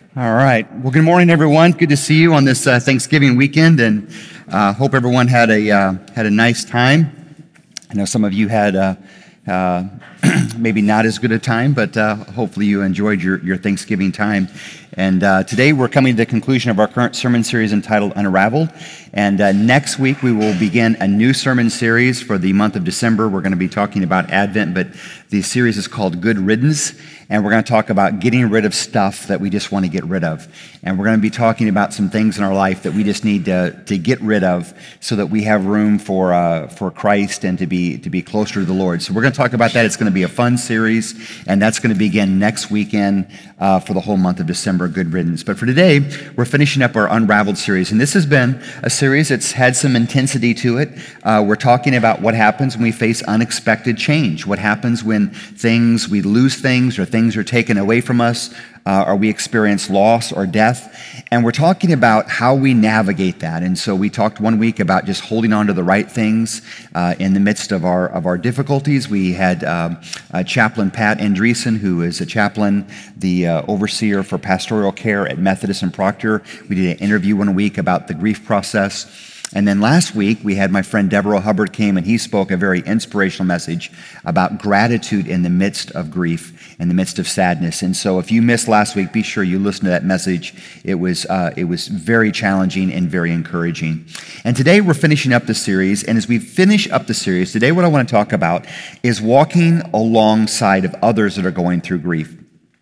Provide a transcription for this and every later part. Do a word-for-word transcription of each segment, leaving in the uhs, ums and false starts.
All right. Well, good morning, everyone. Good to see you on this uh, Thanksgiving weekend, and uh, hope everyone had a uh, had a nice time. I know some of you had uh, uh, maybe not as good a time, but uh, hopefully you enjoyed your, your Thanksgiving time. And uh, today we're coming to the conclusion of our current sermon series entitled Unraveled. And uh, next week we will begin a new sermon series for the month of December. We're going to be talking about Advent, but the series is called Good Riddance. And we're going to talk about getting rid of stuff that we just want to get rid of. And we're going to be talking about some things in our life that we just need to, to get rid of so that we have room for uh, for Christ and to be to be closer to the Lord. So we're going to talk about that. It's going to be a fun series, and that's going to begin next weekend uh, for the whole month of December, Good Riddance. But for today, we're finishing up our Unraveled series. And this has been a series that's had some intensity to it. Uh, we're talking about what happens when we face unexpected change, what happens when things, we lose things or things Things are taken away from us, uh, or we experience loss or death. And we're talking about how we navigate that. And so we talked one week about just holding on to the right things uh, in the midst of our of our difficulties. We had um, uh, Chaplain Pat Andreessen, who is a chaplain, the uh, overseer for pastoral care at Methodist and Proctor. We did an interview one week about the grief process. And then last week, we had my friend Devereaux Hubbard came, and he spoke a very inspirational message about gratitude in the midst of grief, in the midst of sadness. And so if you missed last week, be sure you listen to that message. It was uh, it was very challenging and very encouraging. And today, we're finishing up the series. And as we finish up the series, today what I want to talk about is walking alongside of others that are going through grief.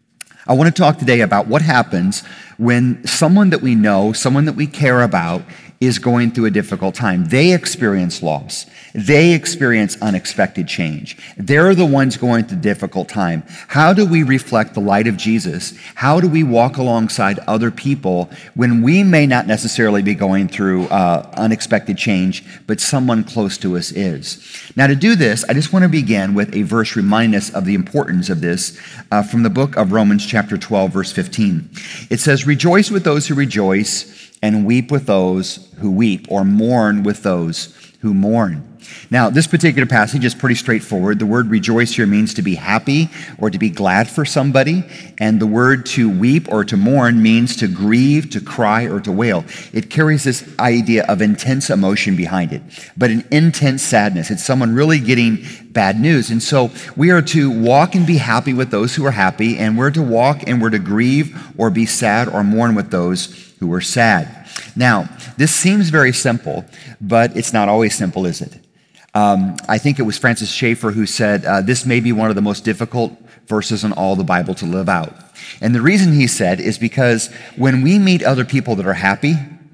I want to talk today about what happens when someone that we know, someone that we care about, is going through a difficult time. They experience loss. They experience unexpected change. They're the ones going through a difficult time. How do we reflect the light of Jesus? How do we walk alongside other people when we may not necessarily be going through uh, unexpected change, but someone close to us is? Now, to do this, I just want to begin with a verse reminding us of the importance of this uh, from the book of Romans chapter twelve, verse fifteen. It says, "Rejoice with those who rejoice, and weep with those who weep," or mourn with those who mourn. Now, this particular passage is pretty straightforward. The word rejoice here means to be happy or to be glad for somebody. And the word to weep or to mourn means to grieve, to cry, or to wail. It carries this idea of intense emotion behind it, but an intense sadness. It's someone really getting bad news. And so we are to walk and be happy with those who are happy, and we're to walk and we're to grieve or be sad or mourn with those who are sad. Now, this seems very simple, but it's not always simple, is it? Um, I think it was Francis Schaeffer who said, uh, this may be one of the most difficult verses in all the Bible to live out. And the reason he said is because when we meet other people that are happy,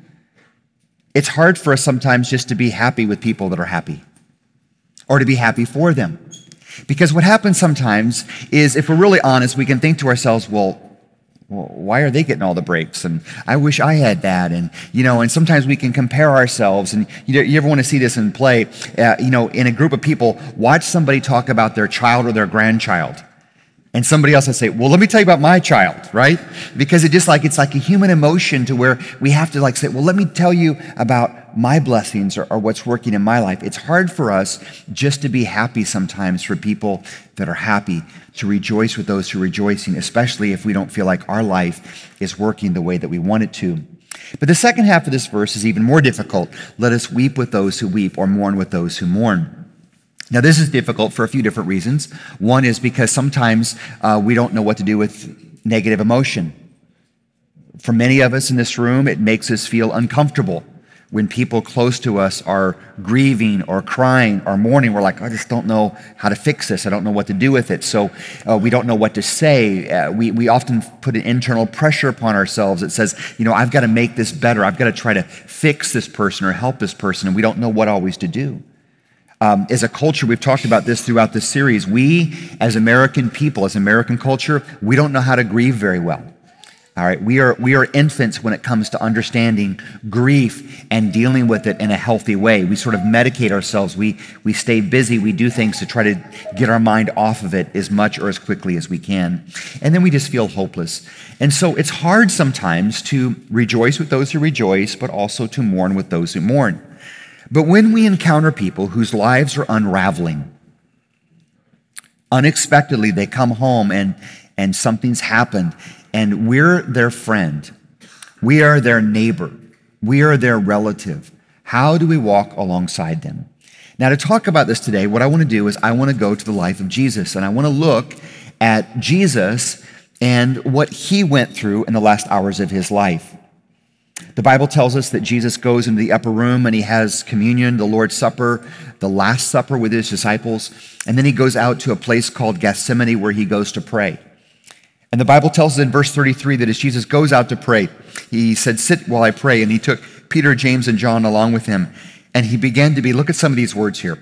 it's hard for us sometimes just to be happy with people that are happy or to be happy for them. Because what happens sometimes is, if we're really honest, we can think to ourselves, well, Well, why are they getting all the breaks? And I wish I had that. And, you know, and sometimes we can compare ourselves. And you, know, you ever want to see this in play, uh, you know, in a group of people, watch somebody talk about their child or their grandchild. And somebody else will say, well, let me tell you about my child, right? Because it just like, it's like a human emotion to where we have to like say, well, let me tell you about my blessings or, or what's working in my life. It's hard for us just to be happy sometimes for people that are happy, to rejoice with those who are rejoicing, especially if we don't feel like our life is working the way that we want it to. But the second half of this verse is even more difficult. Let us weep with those who weep, or mourn with those who mourn. Now, this is difficult for a few different reasons. One is because sometimes uh, we don't know what to do with negative emotion. For many of us in this room, it makes us feel uncomfortable when people close to us are grieving or crying or mourning. We're like, I just don't know how to fix this. I don't know what to do with it. So uh, we don't know what to say. Uh, we, we often put an internal pressure upon ourselves that says, you know, I've got to make this better. I've got to try to fix this person or help this person. And we don't know what always to do. Um, as a culture, we've talked about this throughout this series. We, as American people, as American culture, we don't know how to grieve very well. All right, we are we are infants when it comes to understanding grief and dealing with it in a healthy way. We sort of medicate ourselves. We we stay busy. We do things to try to get our mind off of it as much or as quickly as we can. And then we just feel hopeless. And so it's hard sometimes to rejoice with those who rejoice, but also to mourn with those who mourn. But when we encounter people whose lives are unraveling, unexpectedly they come home and, and something's happened, and we're their friend. We are their neighbor. We are their relative. How do we walk alongside them? Now, to talk about this today, what I want to do is I want to go to the life of Jesus, and I want to look at Jesus and what he went through in the last hours of his life. The Bible tells us that Jesus goes into the upper room and he has communion, the Lord's Supper, the Last Supper with his disciples, and then he goes out to a place called Gethsemane where he goes to pray. And the Bible tells us in verse thirty-three that as Jesus goes out to pray, he said, "Sit while I pray," and he took Peter, James, and John along with him, and he began to be, look at some of these words here,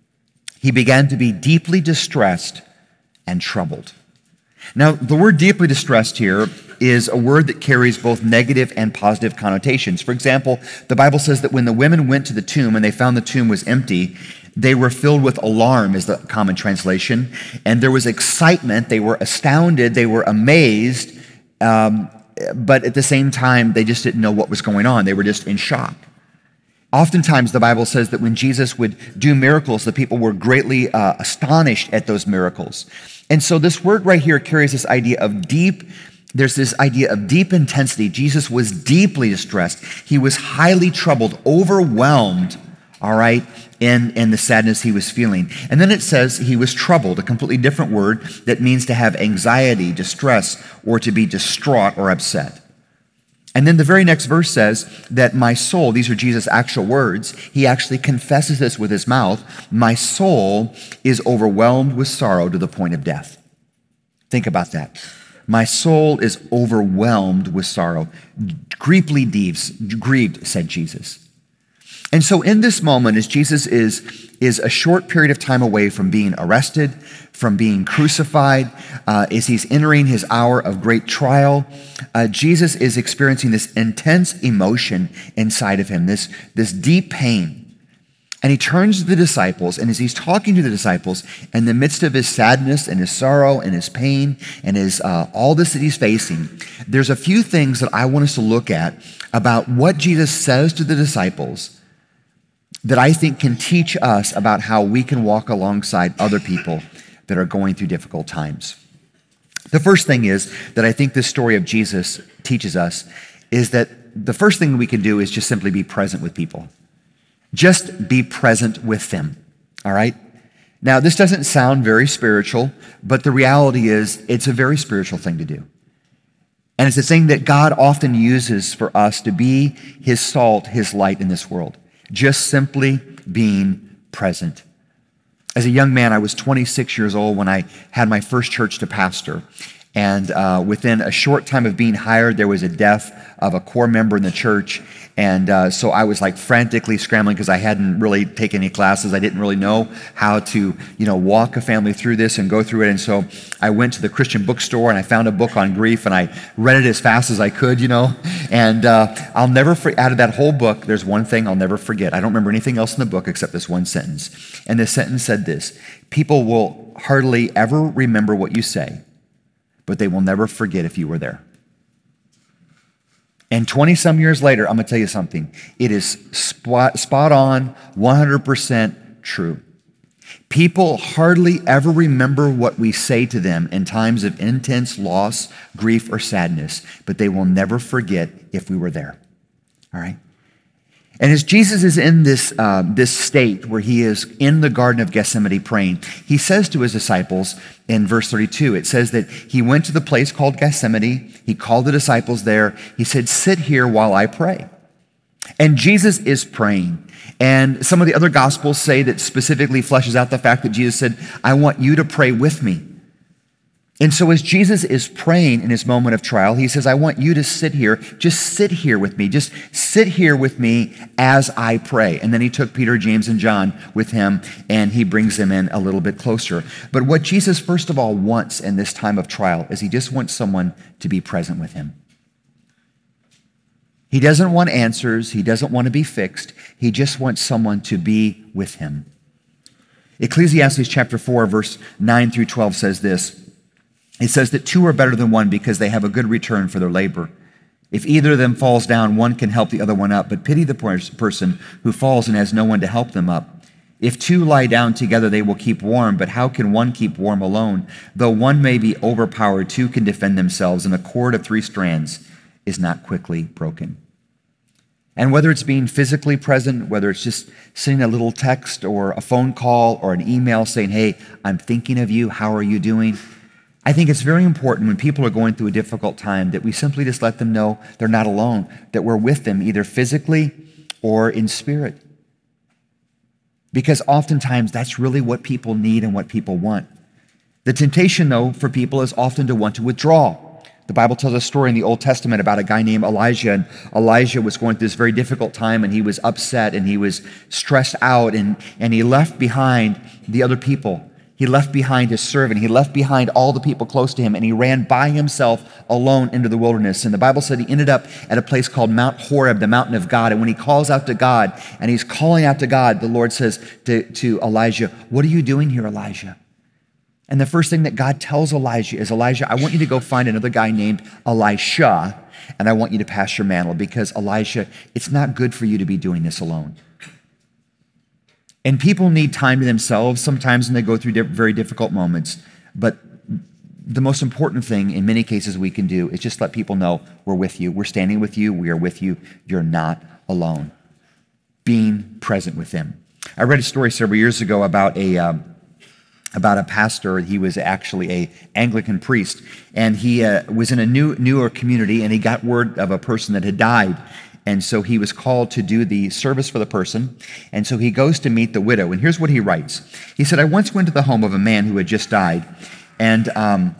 he began to be deeply distressed and troubled. Now, the word deeply distressed here is a word that carries both negative and positive connotations. For example, the Bible says that when the women went to the tomb and they found the tomb was empty, they were filled with alarm, is the common translation, and there was excitement. They were astounded. They were amazed, um, but at the same time, they just didn't know what was going on. They were just in shock. Oftentimes, the Bible says that when Jesus would do miracles, the people were greatly uh, astonished at those miracles. And so this word right here carries this idea of deep, there's this idea of deep intensity. Jesus was deeply distressed. He was highly troubled, overwhelmed, all right, in, in the sadness he was feeling. And then it says he was troubled, a completely different word that means to have anxiety, distress, or to be distraught or upset. And then the very next verse says that my soul, these are Jesus' actual words, he actually confesses this with his mouth, my soul is overwhelmed with sorrow to the point of death. Think about that. My soul is overwhelmed with sorrow. Griefly grieved, said Jesus. And so in this moment, as Jesus is, is a short period of time away from being arrested, from being crucified, uh, as he's entering his hour of great trial, uh, Jesus is experiencing this intense emotion inside of him, this, this deep pain. And he turns to the disciples, and as he's talking to the disciples, in the midst of his sadness and his sorrow and his pain and his uh, all this that he's facing, there's a few things that I want us to look at about what Jesus says to the disciples that I think can teach us about how we can walk alongside other people that are going through difficult times. The first thing is that I think this story of Jesus teaches us is that the first thing we can do is just simply be present with people. Just be present with them, all right? Now, this doesn't sound very spiritual, but the reality is it's a very spiritual thing to do. And it's a thing that God often uses for us to be his salt, his light in this world. Just simply being present. As a young man, I was twenty-six years old when I had my first church to pastor. And uh, within a short time of being hired, there was a death of a core member in the church. And uh, so I was like frantically scrambling because I hadn't really taken any classes. I didn't really know how to, you know, walk a family through this and go through it. And so I went to the Christian bookstore and I found a book on grief and I read it as fast as I could, you know. And uh, I'll never, for- out of that whole book, there's one thing I'll never forget. I don't remember anything else in the book except this one sentence. And this sentence said this: people will hardly ever remember what you say, but they will never forget if you were there. And twenty-some years later, I'm going to tell you something. It is spot, spot on, one hundred percent true. People hardly ever remember what we say to them in times of intense loss, grief, or sadness, but they will never forget if we were there. All right? And as Jesus is in this, uh, this state where he is in the Garden of Gethsemane praying, he says to his disciples in verse thirty-two, it says that he went to the place called Gethsemane. He called the disciples there. He said, sit here while I pray. And Jesus is praying. And some of the other gospels say that specifically fleshes out the fact that Jesus said, I want you to pray with me. And so as Jesus is praying in his moment of trial, he says, I want you to sit here. Just sit here with me. Just sit here with me as I pray. And then he took Peter, James, and John with him, and he brings them in a little bit closer. But what Jesus, first of all, wants in this time of trial is he just wants someone to be present with him. He doesn't want answers. He doesn't want to be fixed. He just wants someone to be with him. Ecclesiastes chapter four, verse nine through twelve says this. It says that two are better than one because they have a good return for their labor. If either of them falls down, one can help the other one up, but pity the person who falls and has no one to help them up. If two lie down together, they will keep warm, but how can one keep warm alone? Though one may be overpowered, two can defend themselves, and a cord of three strands is not quickly broken. And whether it's being physically present, whether it's just sending a little text or a phone call or an email saying, hey, I'm thinking of you, how are you doing? I think it's very important when people are going through a difficult time that we simply just let them know they're not alone, that we're with them either physically or in spirit. Because oftentimes that's really what people need and what people want. The temptation, though, for people is often to want to withdraw. The Bible tells a story in the Old Testament about a guy named Elijah, and Elijah was going through this very difficult time, and he was upset, and he was stressed out, and, and he left behind the other people. He left behind his servant. He left behind all the people close to him, and he ran by himself alone into the wilderness. And the Bible said he ended up at a place called Mount Horeb, the mountain of God. And when he calls out to God, and he's calling out to God, the Lord says to, to Elijah, what are you doing here, Elijah? And the first thing that God tells Elijah is, Elijah, I want you to go find another guy named Elisha, and I want you to pass your mantle, because Elijah, it's not good for you to be doing this alone. And people need time to themselves sometimes when they go through very difficult moments. But the most important thing in many cases we can do is just let people know we're with you. We're standing with you. We are with you. You're not alone. Being present with them. I read a story several years ago about a um, about a pastor. He was actually a Anglican priest, and he uh, was in a new newer community, and he got word of a person that had died. And so he was called to do the service for the person. And so he goes to meet the widow. And here's what he writes. He said, I once went to the home of a man who had just died. And um,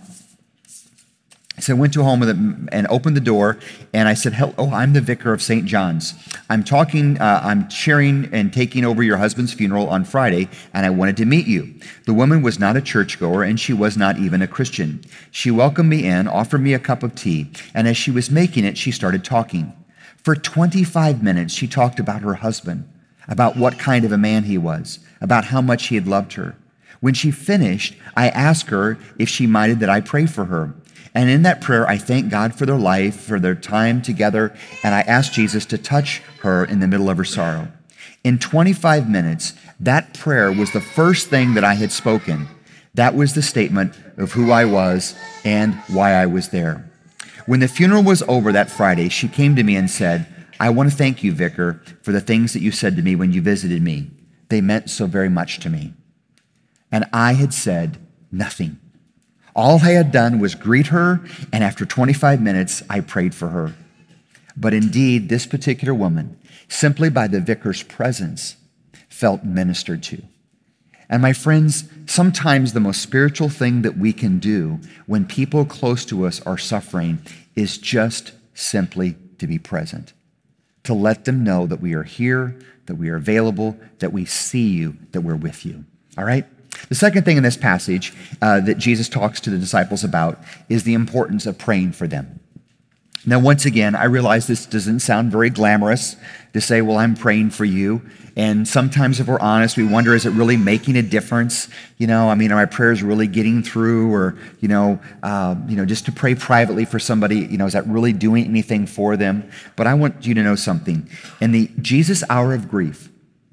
so I went to a home with him and opened the door. And I said, hello, I'm the vicar of Saint John's. I'm talking, uh, I'm sharing and taking over your husband's funeral on Friday. And I wanted to meet you. The woman was not a churchgoer, and she was not even a Christian. She welcomed me in, offered me a cup of tea. And as she was making it, she started talking. For twenty-five minutes, she talked about her husband, about what kind of a man he was, about how much he had loved her. When she finished, I asked her if she minded that I pray for her. And in that prayer, I thanked God for their life, for their time together, and I asked Jesus to touch her in the middle of her sorrow. In twenty-five minutes, that prayer was the first thing that I had spoken. That was the statement of who I was and why I was there. When the funeral was over that Friday, she came to me and said, I want to thank you, Vicar, for the things that you said to me when you visited me. They meant so very much to me. And I had said nothing. All I had done was greet her, and after twenty-five minutes, I prayed for her. But indeed, this particular woman, simply by the vicar's presence, felt ministered to. And my friends, sometimes the most spiritual thing that we can do when people close to us are suffering is just simply to be present, to let them know that we are here, that we are available, that we see you, that we're with you. All right? The second thing in this passage uh, that Jesus talks to the disciples about is the importance of praying for them. Now, once again, I realize this doesn't sound very glamorous to say, well, I'm praying for you. And sometimes, if we're honest, we wonder, is it really making a difference? You know, I mean, are my prayers really getting through? Or, you know, uh, you know, just to pray privately for somebody, you know, is that really doing anything for them? But I want you to know something. In the Jesus hour of grief,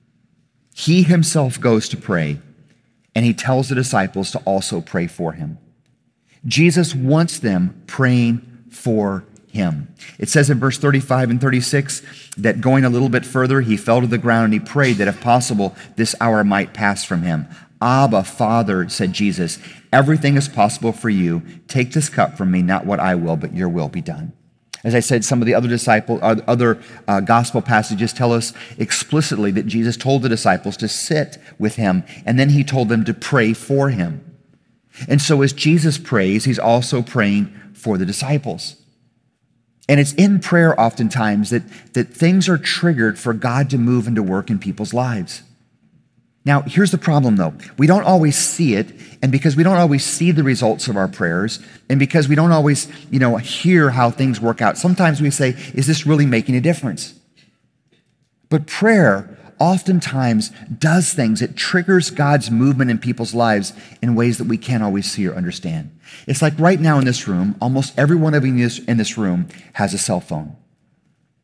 he himself goes to pray, and he tells the disciples to also pray for him. Jesus wants them praying for him. It says in verse thirty-five and thirty-six that going a little bit further, he fell to the ground and he prayed that if possible, this hour might pass from him. Abba, Father, said Jesus, everything is possible for you. Take this cup from me, not what I will, but your will be done. As I said, some of the other disciple, other uh, gospel passages tell us explicitly that Jesus told the disciples to sit with him, and then he told them to pray for him. And so as Jesus prays, he's also praying for the disciples. And it's in prayer oftentimes that, that things are triggered for God to move and to work in people's lives. Now, here's the problem, though. We don't always see it, and because we don't always see the results of our prayers, and because we don't always, you know, hear how things work out, sometimes we say, is this really making a difference? But prayer oftentimes does things. It triggers God's movement in people's lives in ways that we can't always see or understand. It's like right now in this room, almost every one of you in this room has a cell phone.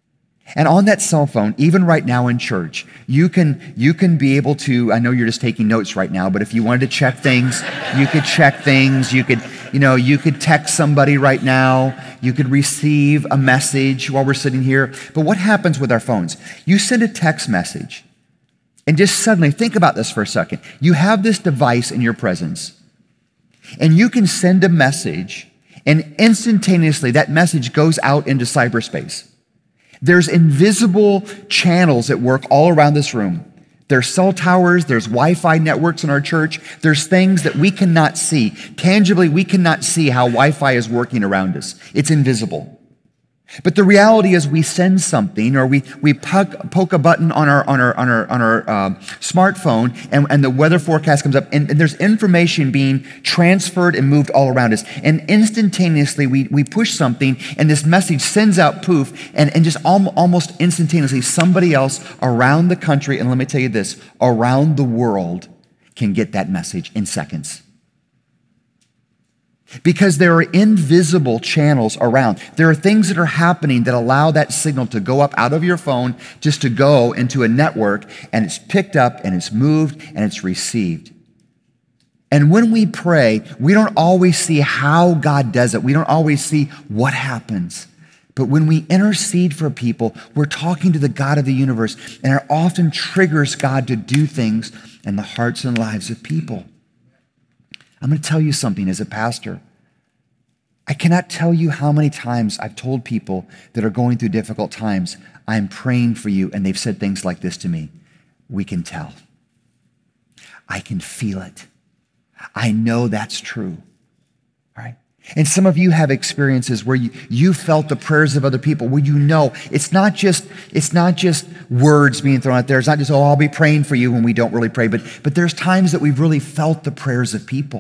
And on that cell phone, even right now in church, you can you can be able to, I know you're just taking notes right now, but if you wanted to check things, you could check things. You could, you know, you could text somebody right now. You could receive a message while we're sitting here. But what happens with our phones? You send a text message, and just suddenly, think about this for a second. You have this device in your presence, and you can send a message, and instantaneously that message goes out into cyberspace. There's invisible channels at work all around this room. There's cell towers, there's Wi-Fi networks in our church. There's things that we cannot see. Tangibly, we cannot see how Wi-Fi is working around us. It's invisible. But the reality is we send something, or we, we poke, poke a button on our, on our, on our, on our uh, smartphone, and, and the weather forecast comes up, and, and there's information being transferred and moved all around us. And instantaneously, we, we push something, and this message sends out poof, and, and just al- almost instantaneously, somebody else around the country, and let me tell you this, around the world can get that message in seconds. Because there are invisible channels around. There are things that are happening that allow that signal to go up out of your phone, just to go into a network, and it's picked up and it's moved and it's received. And when we pray, we don't always see how God does it. We don't always see what happens. But when we intercede for people, we're talking to the God of the universe, and it often triggers God to do things in the hearts and lives of people. I'm going to tell you something as a pastor. I cannot tell you how many times I've told people that are going through difficult times, I'm praying for you, and they've said things like this to me. We can tell. I can feel it. I know that's true. All right? And some of you have experiences where you, you felt the prayers of other people, where you know it's not just it's not just words being thrown out there. It's not just, oh, I'll be praying for you when we don't really pray. But, but there's times that we've really felt the prayers of people.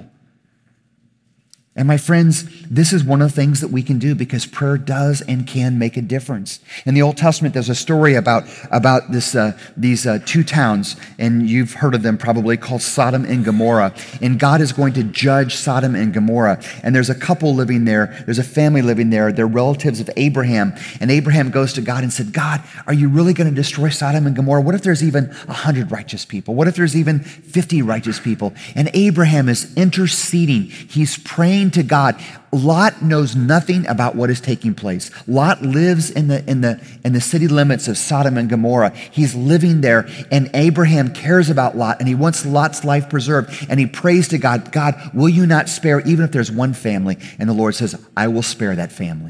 And my friends, this is one of the things that we can do, because prayer does and can make a difference. In the Old Testament, there's a story about, about this, uh, these uh, two towns, and you've heard of them probably, called Sodom and Gomorrah. And God is going to judge Sodom and Gomorrah. And there's a couple living there. There's a family living there. They're relatives of Abraham. And Abraham goes to God and said, God, are you really going to destroy Sodom and Gomorrah? What if there's even one hundred righteous people? What if there's even fifty righteous people? And Abraham is interceding. He's praying to God. Lot knows nothing about what is taking place. Lot lives in the in the in the city limits of Sodom and Gomorrah. He's living there, and Abraham cares about Lot, and he wants Lot's life preserved, and he prays to God, God, will you not spare even if there's one family? And the Lord says, I will spare that family.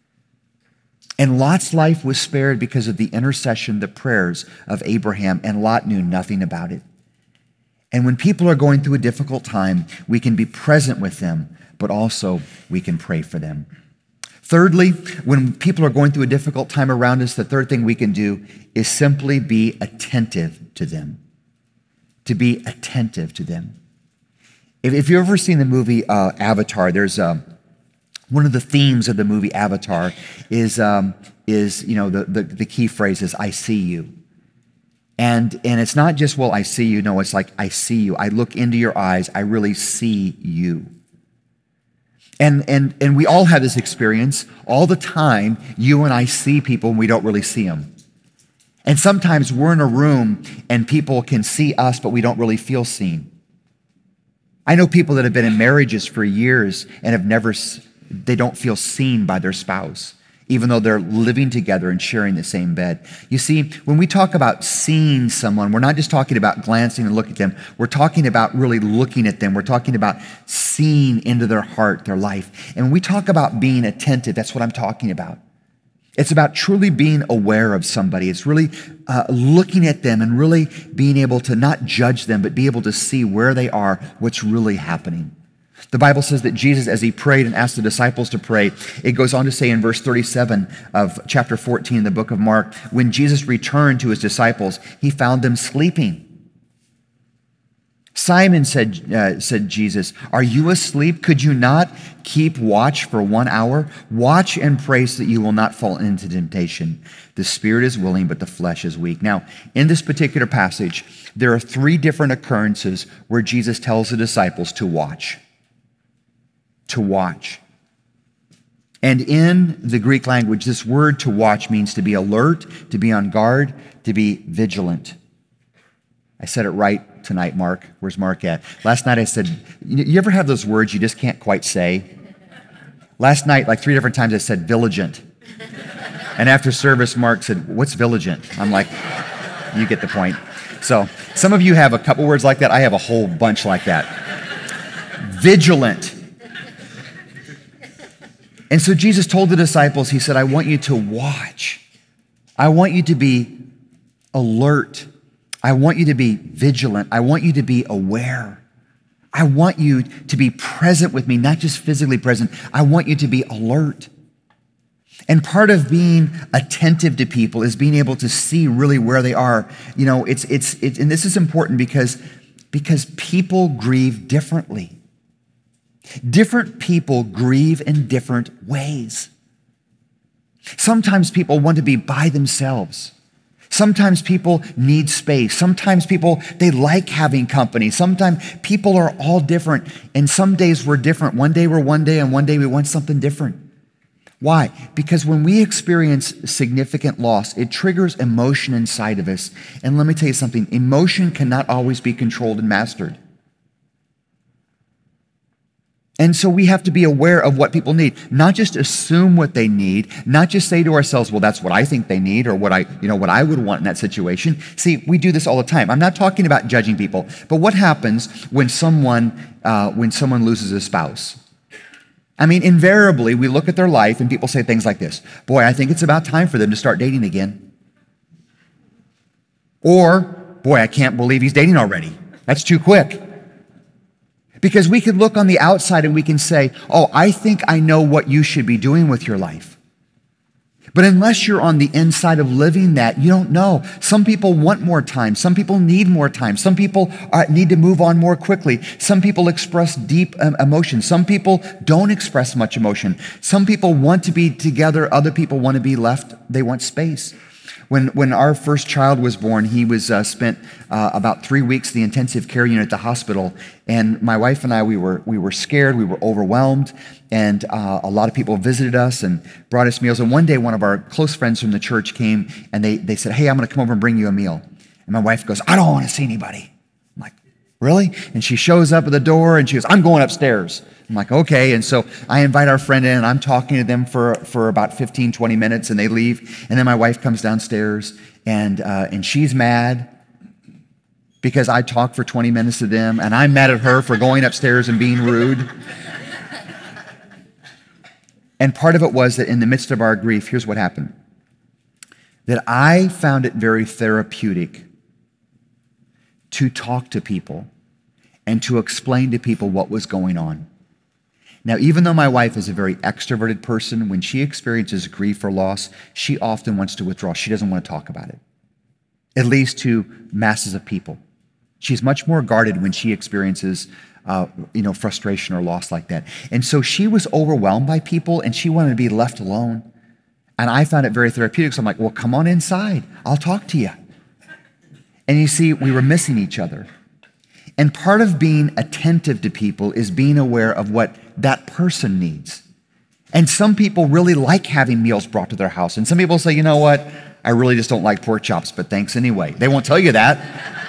And Lot's life was spared because of the intercession, the prayers of Abraham, and Lot knew nothing about it. And when people are going through a difficult time, we can be present with them, but also we can pray for them. Thirdly, when people are going through a difficult time around us, the third thing we can do is simply be attentive to them. To be attentive to them. If, if you've ever seen the movie uh, Avatar, there's a, one of the themes of the movie Avatar is, um, is you know, the, the, the key phrase is, I see you. And, and it's not just, well, I see you. No, it's like, I see you. I look into your eyes. I really see you. And, and, and we all have this experience all the time. You and I see people and we don't really see them. And sometimes we're in a room and people can see us, but we don't really feel seen. I know people that have been in marriages for years and have never, they don't feel seen by their spouse, even though they're living together and sharing the same bed. You see, when we talk about seeing someone, we're not just talking about glancing and looking at them. We're talking about really looking at them. We're talking about seeing into their heart, their life. And when we talk about being attentive, that's what I'm talking about. It's about truly being aware of somebody. It's really uh, looking at them and really being able to not judge them, but be able to see where they are, what's really happening. The Bible says that Jesus, as he prayed and asked the disciples to pray, it goes on to say in verse thirty-seven of chapter fourteen in the book of Mark, when Jesus returned to his disciples, he found them sleeping. Simon said, uh, said Jesus, are you asleep? Could you not keep watch for one hour? Watch and pray so that you will not fall into temptation. The spirit is willing, but the flesh is weak. Now, in this particular passage, there are three different occurrences where Jesus tells the disciples to watch. To watch. And in the Greek language, this word to watch means to be alert, to be on guard, to be vigilant. I said it right tonight, Mark. Where's Mark at? Last night I said, you ever have those words you just can't quite say? Last night, like three different times, I said vigilant. And after service, Mark said, what's vigilant? I'm like, you get the point. So some of you have a couple words like that. I have a whole bunch like that. Vigilant. And so Jesus told the disciples, he said, I want you to watch. I want you to be alert. I want you to be vigilant. I want you to be aware. I want you to be present with me, not just physically present. I want you to be alert. And part of being attentive to people is being able to see really where they are. You know, it's, it's, it, and this is important because, because people grieve differently. Different people grieve in different ways. Sometimes people want to be by themselves. Sometimes people need space. Sometimes people, they like having company. Sometimes people are all different. And some days we're different. One day we're one day and one day we want something different. Why? Because when we experience significant loss, it triggers emotion inside of us. And let me tell you something, emotion cannot always be controlled and mastered. And so we have to be aware of what people need, not just assume what they need, not just say to ourselves, well, that's what I think they need or what I, you know, what I would want in that situation. See, we do this all the time. I'm not talking about judging people, but what happens when someone, uh, when someone loses a spouse? I mean, invariably, we look at their life and people say things like this, boy, I think it's about time for them to start dating again. Or, boy, I can't believe he's dating already. That's too quick. Because we could look on the outside and we can say, oh, I think I know what you should be doing with your life. But unless you're on the inside of living that, you don't know. Some people want more time. Some people need more time. Some people uh, need to move on more quickly. Some people express deep um, emotion. Some people don't express much emotion. Some people want to be together. Other people want to be left. They want space. When, when our first child was born, he was uh, spent uh, about three weeks in the intensive care unit at the hospital. And my wife and I, we were we were scared, we were overwhelmed, and uh, a lot of people visited us and brought us meals. And one day, one of our close friends from the church came, and they they said, hey, I'm going to come over and bring you a meal. And my wife goes, I don't want to see anybody. I'm like, really? And she shows up at the door, and she goes, I'm going upstairs. I'm like, okay. And so I invite our friend in, and I'm talking to them for, for about fifteen, twenty minutes, and they leave. And then my wife comes downstairs, and uh, and she's mad because I talked for twenty minutes to them, and I'm mad at her for going upstairs and being rude. And part of it was that in the midst of our grief, here's what happened. That I found it very therapeutic to talk to people and to explain to people what was going on. Now, even though my wife is a very extroverted person, when she experiences grief or loss, she often wants to withdraw. She doesn't want to talk about it, at least to masses of people. She's much more guarded when she experiences uh, you know, frustration or loss like that. And so she was overwhelmed by people, and she wanted to be left alone. And I found it very therapeutic. So I'm like, well, come on inside. I'll talk to you. And you see, we were missing each other. And part of being attentive to people is being aware of what that person needs. And some people really like having meals brought to their house. And some people say, you know what? I really just don't like pork chops, but thanks anyway. They won't tell you that.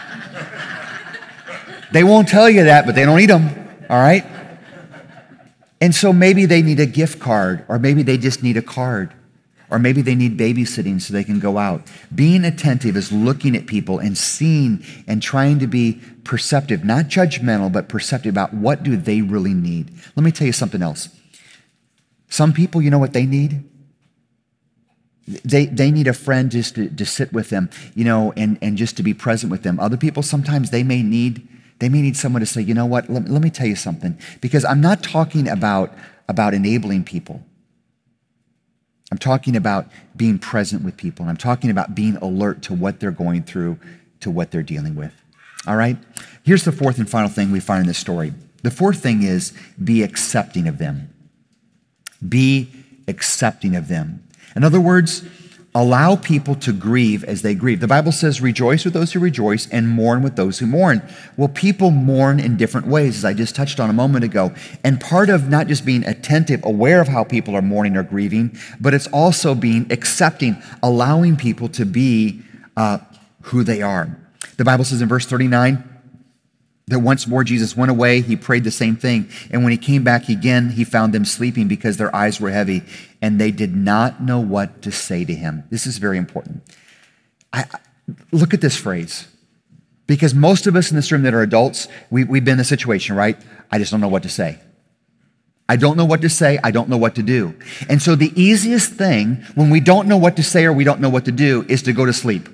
They won't tell you that, but they don't eat them, all right? And so maybe they need a gift card, or maybe they just need a card. Or maybe they need babysitting so they can go out. Being attentive is looking at people and seeing and trying to be perceptive, not judgmental, but perceptive about what do they really need. Let me tell you something else. Some people, you know what they need? They they need a friend just to, to sit with them, you know, and, and just to be present with them. Other people, sometimes they may need they may need someone to say, you know what, let, let me tell you something. Because I'm not talking about, about enabling people. I'm talking about being present with people, and I'm talking about being alert to what they're going through, to what they're dealing with. All right? Here's the fourth and final thing we find in this story. The fourth thing is be accepting of them. Be accepting of them. In other words, allow people to grieve as they grieve. The Bible says, rejoice with those who rejoice and mourn with those who mourn. Well, people mourn in different ways, as I just touched on a moment ago. And part of not just being attentive, aware of how people are mourning or grieving, but it's also being accepting, allowing people to be uh, who they are. The Bible says in verse thirty-nine, that once more Jesus went away, he prayed the same thing. And when he came back again, he found them sleeping because their eyes were heavy and they did not know what to say to him. This is very important. I, look at this phrase. Because most of us in this room that are adults, we, we've been in a situation, right? I just don't know what to say. I don't know what to say. I don't know what to do. And so the easiest thing when we don't know what to say or we don't know what to do is to go to sleep.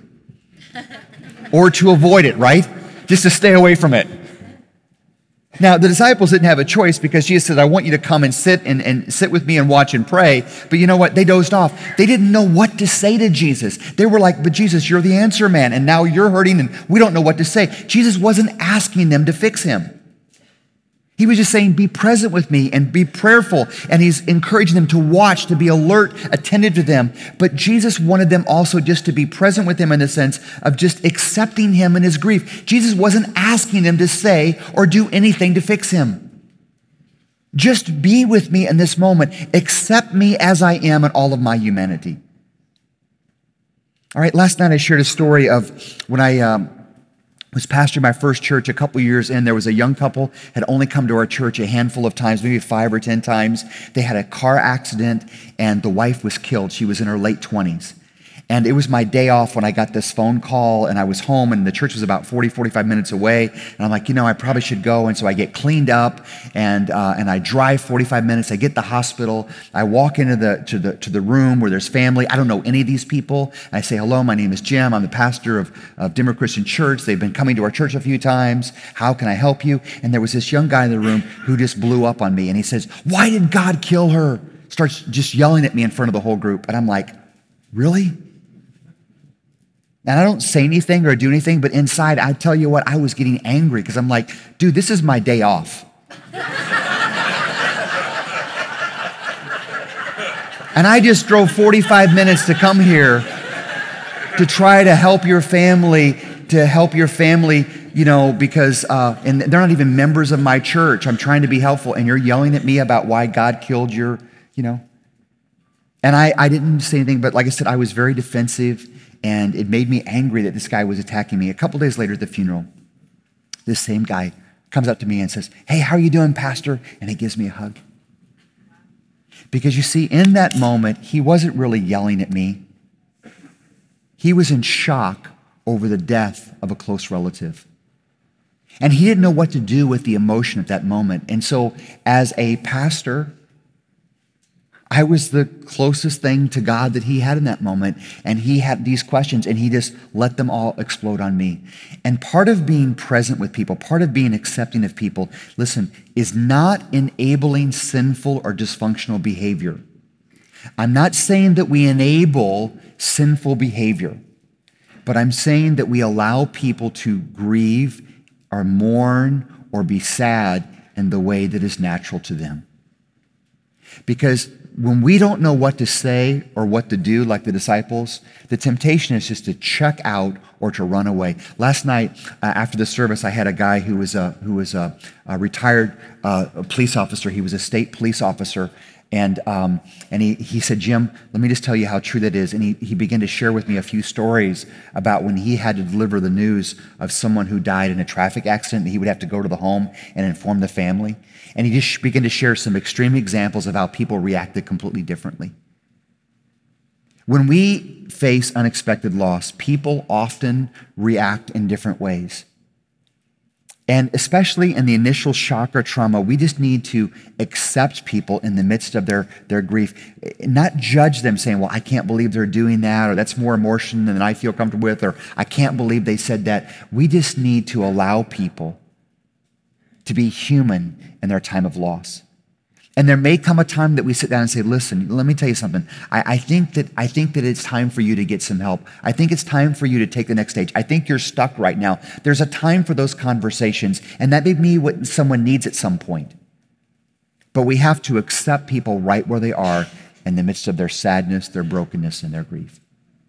Or to avoid it, right? Just to stay away from it. Now, the disciples didn't have a choice because Jesus said, I want you to come and sit and, and sit with me and watch and pray. But you know what? They dozed off. They didn't know what to say to Jesus. They were like, but Jesus, you're the answer man. And now you're hurting and we don't know what to say. Jesus wasn't asking them to fix him. He was just saying, be present with me and be prayerful. And he's encouraging them to watch, to be alert, attentive to them. But Jesus wanted them also just to be present with him in the sense of just accepting him in his grief. Jesus wasn't asking them to say or do anything to fix him. Just be with me in this moment. Accept me as I am in all of my humanity. All right, last night I shared a story of when I... Um, was pastoring my first church a couple years in. There was a young couple, had only come to our church a handful of times, maybe five or ten times. They had a car accident and the wife was killed. She was in her late twenties. And it was my day off when I got this phone call and I was home and the church was about forty, forty-five minutes away. And I'm like, you know, I probably should go. And so I get cleaned up and uh, and I drive forty-five minutes. I get to the hospital. I walk into the to the to the room where there's family. I don't know any of these people. And I say, hello, my name is Jim. I'm the pastor of, of Dimmer Christian Church. They've been coming to our church a few times. How can I help you? And there was this young guy in the room who just blew up on me. And he says, why did God kill her? Starts just yelling at me in front of the whole group. And I'm like, really? And I don't say anything or do anything, but inside, I tell you what, I was getting angry because I'm like, dude, this is my day off. And I just drove forty-five minutes to come here to try to help your family, to help your family, you know, because, uh, and they're not even members of my church. I'm trying to be helpful, and you're yelling at me about why God killed your, you know. And I, I didn't say anything, but like I said, I was very defensive. And it made me angry that this guy was attacking me. A couple days later at the funeral, this same guy comes up to me and says, hey, how are you doing, Pastor? And he gives me a hug. Because you see, in that moment, he wasn't really yelling at me. He was in shock over the death of a close relative. And he didn't know what to do with the emotion at that moment. And so as a pastor, I was the closest thing to God that he had in that moment. And he had these questions and he just let them all explode on me. And part of being present with people, part of being accepting of people, listen, is not enabling sinful or dysfunctional behavior. I'm not saying that we enable sinful behavior, but I'm saying that we allow people to grieve or mourn or be sad in the way that is natural to them. Because when we don't know what to say or what to do, like the disciples, the temptation is just to check out or to run away. Last night, uh, after the service, I had a guy who was a who was a, a retired uh, police officer. He was a state police officer, and um, and he he said, Jim, let me just tell you how true that is. And he he began to share with me a few stories about when he had to deliver the news of someone who died in a traffic accident. And he would have to go to the home and inform the family. And he just began to share some extreme examples of how people reacted completely differently. When we face unexpected loss, people often react in different ways. And especially in the initial shock or trauma, we just need to accept people in the midst of their, their grief, not judge them saying, well, I can't believe they're doing that, or that's more emotion than I feel comfortable with, or I can't believe they said that. We just need to allow people to be human in their time of loss. And there may come a time that we sit down and say, listen, let me tell you something. I, I think that I think that it's time for you to get some help. I think it's time for you to take the next stage. I think you're stuck right now. There's a time for those conversations, and that may be what someone needs at some point. But we have to accept people right where they are in the midst of their sadness, their brokenness, and their grief.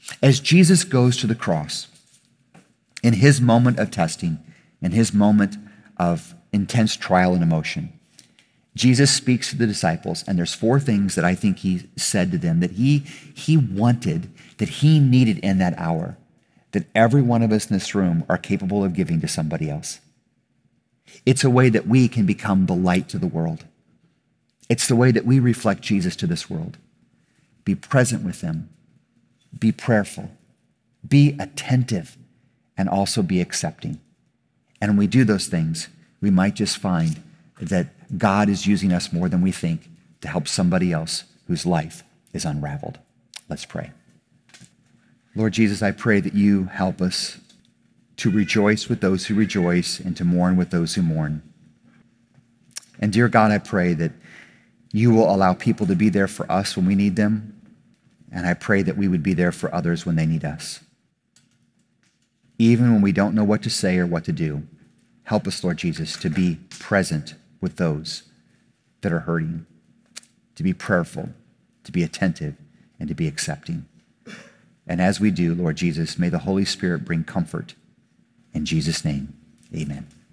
As Jesus goes to the cross, in his moment of testing, in his moment of intense trial and emotion, Jesus speaks to the disciples, and there's four things that I think he said to them that he, he wanted, that he needed in that hour, that every one of us in this room are capable of giving to somebody else. It's a way that we can become the light to the world. It's the way that we reflect Jesus to this world. Be present with them. Be prayerful. Be attentive, and also be accepting. And when we do those things, we might just find that God is using us more than we think to help somebody else whose life is unraveled. Let's pray. Lord Jesus, I pray that you help us to rejoice with those who rejoice and to mourn with those who mourn. And dear God, I pray that you will allow people to be there for us when we need them. And I pray that we would be there for others when they need us. Even when we don't know what to say or what to do, help us, Lord Jesus, to be present with those that are hurting, to be prayerful, to be attentive, and to be accepting. And as we do, Lord Jesus, may the Holy Spirit bring comfort. In Jesus' name, amen.